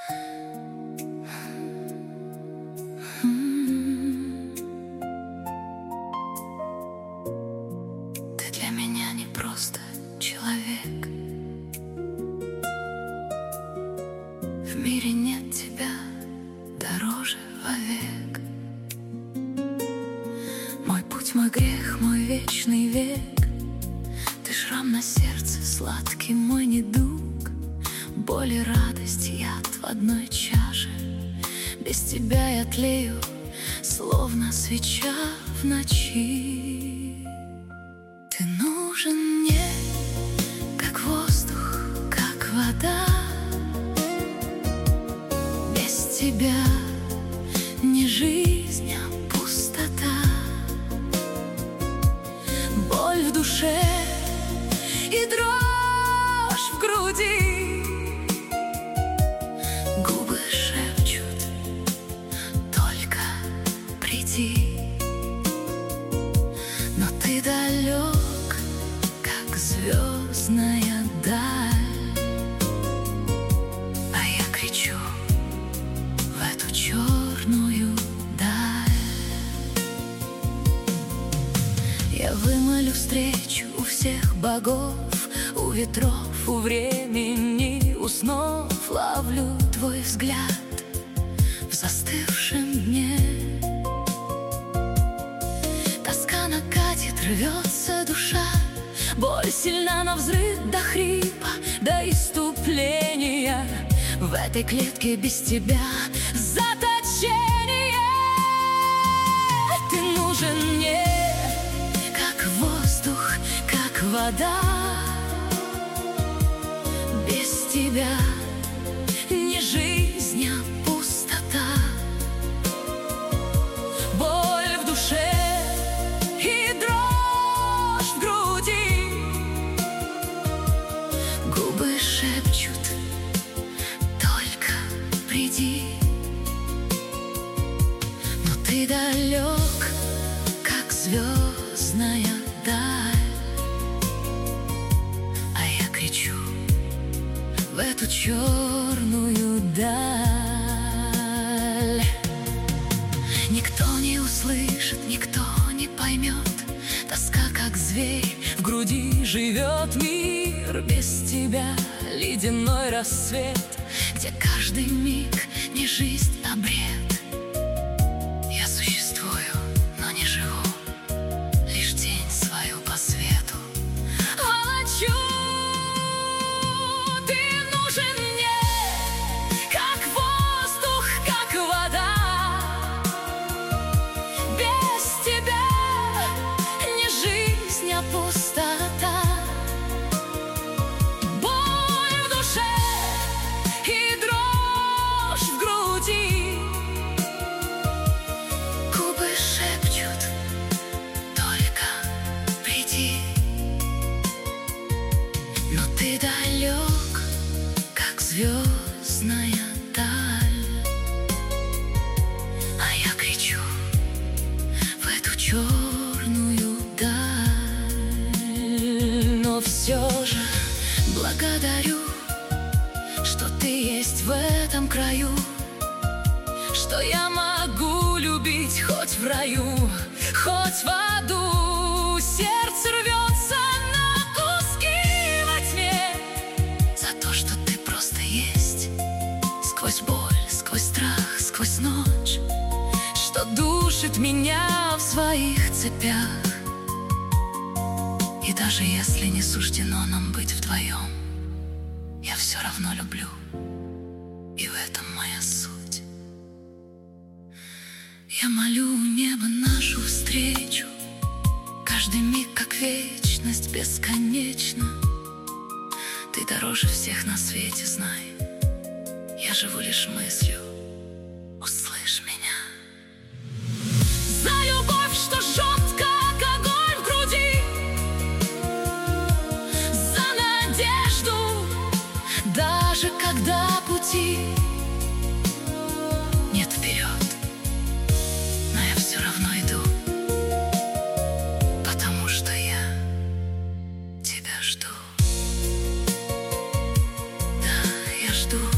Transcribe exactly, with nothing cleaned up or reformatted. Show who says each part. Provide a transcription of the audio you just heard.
Speaker 1: Ты для меня не просто человек. В мире нет тебя дороже вовек. Мой путь, мой грех, мой вечный век. Ты шрам на сердце, сладкий мой недуг. Боль и радость, яд в одной чаше. Без тебя я тлею, словно свеча в ночи. Ты нужен мне, как воздух, как вода. Без тебя не жизнь, а пустота. Боль в душе и дрожь в груди. Губы шепчут: только приди. Но ты далек, как звездная даль, а я кричу в эту черную даль. Я вымолю встречу у всех богов, у ветров, у времени, у снов. Ловлю твой взгляд в застывшем дне. Тоска накатит, рвется душа. Боль сильна навзрыд до хрипа, до иступления. В этой клетке без тебя заточение. Ты нужен мне, как воздух, как вода. Без тебя не жизнь, а пустота. Боль в душе и дрожь в груди. Губы шепчут: только приди. Но ты далек, как звездная даль, а я кричу в эту черную даль. Никто не услышит, никто не поймет. Тоска, как зверь, в груди живет мир. Без тебя ледяной рассвет, где каждый миг не жизнь, а бред. Я существую, но не живу, лишь тень свою по свету волочу. Пустота, боль в душе и дрожь в груди. Губы шепчут: только приди. Но ты далек, как звездная даль, а я кричу в эту черную даль. Но все же благодарю, что ты есть в этом краю, что я могу любить хоть в раю, хоть в аду. Сердце рвется на куски во тьме за то, что ты просто есть. Сквозь боль, сквозь страх, сквозь ночь, что душит меня в своих цепях. И даже если не суждено нам быть вдвоем, я все равно люблю, и в этом моя суть. Я молю небо нашу встречу, каждый миг как вечность бесконечна. Ты дороже всех на свете, знай, я живу лишь мыслью, услышь меня. За любовь, что жжет, как огонь в груди, за надежду, даже когда пути нет вперед, но я все равно иду, потому что я тебя жду. Да, я жду.